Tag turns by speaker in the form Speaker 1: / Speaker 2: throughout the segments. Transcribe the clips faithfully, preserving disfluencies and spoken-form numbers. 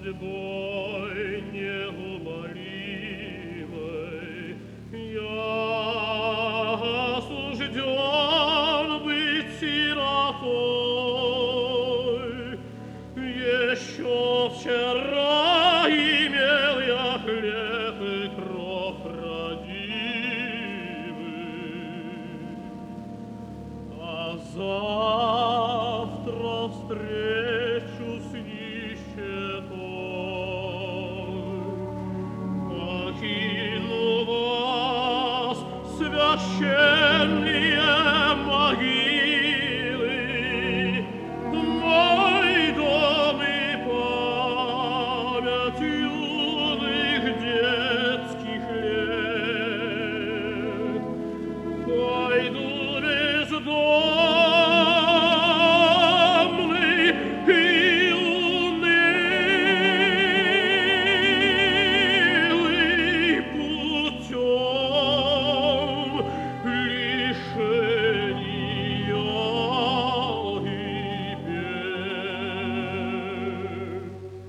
Speaker 1: судьбой неумолимой я осужден быть сиротой. Еще вчера имел я хлеб и кров родимый, а завтра встречусь с нищетой. Покину вас, священные могилы, мой дом и память юных детских лет. Пойду бездомный и унылый путем лишения и бед.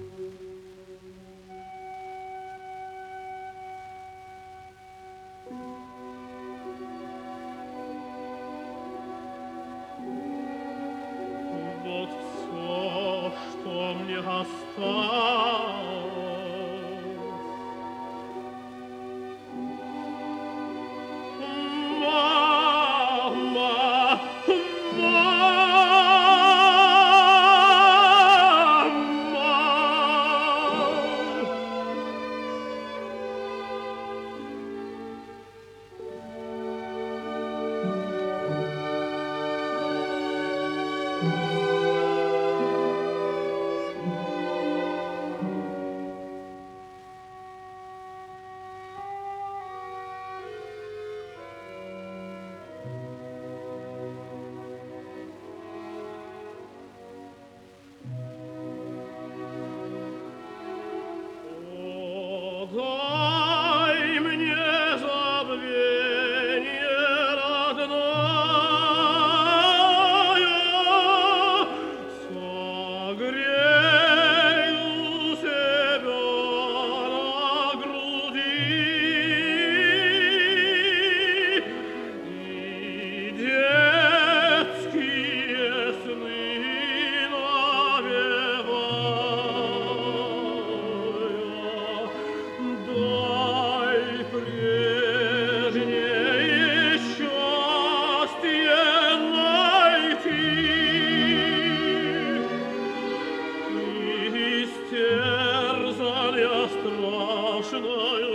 Speaker 1: Вот все, что мне осталось. Мама, О, дай мне забвение родное, согрею себя на груди, и детские сны навевая. Дай прежнее счастье найти и истерзан я страшною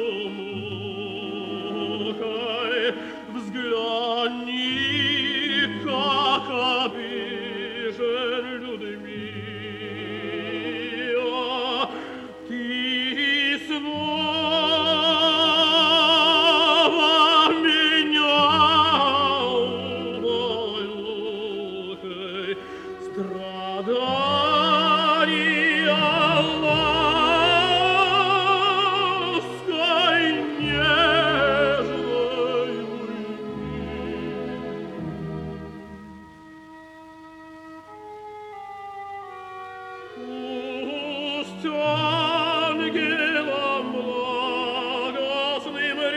Speaker 1: мукой. Взгляни, как обижен Людмила. Ты снова меня убаюкай. Страдания лаской нежной уйми. Пусть ангелам благостным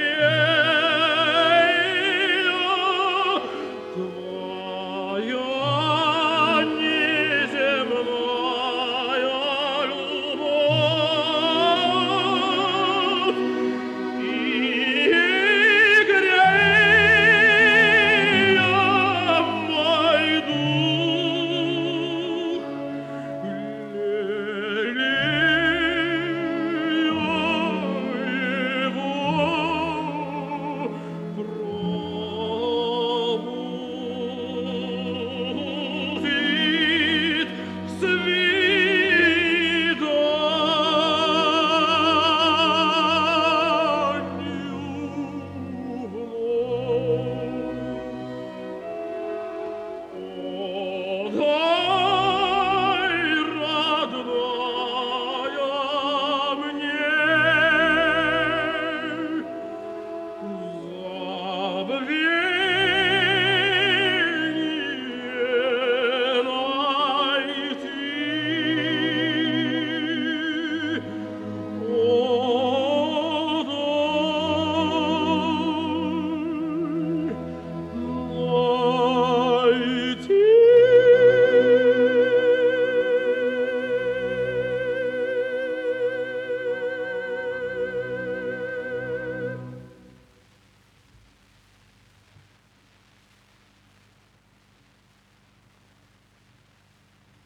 Speaker 1: рея твоя неземная любовь и грея мой дух. Oh,